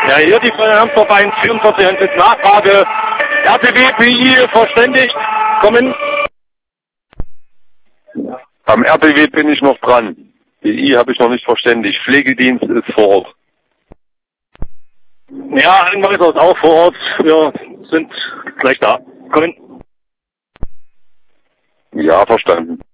Ja, hier die von Herrn Verein 44 mit Nachfrage. RTW, PI verständigt. Kommen. Am RTW bin ich noch dran. PI habe ich noch nicht verständigt. Pflegedienst ist vor Ort. Ja, Einweiser ist auch vor Ort. Wir sind gleich da. Kommen. Ja, verstanden.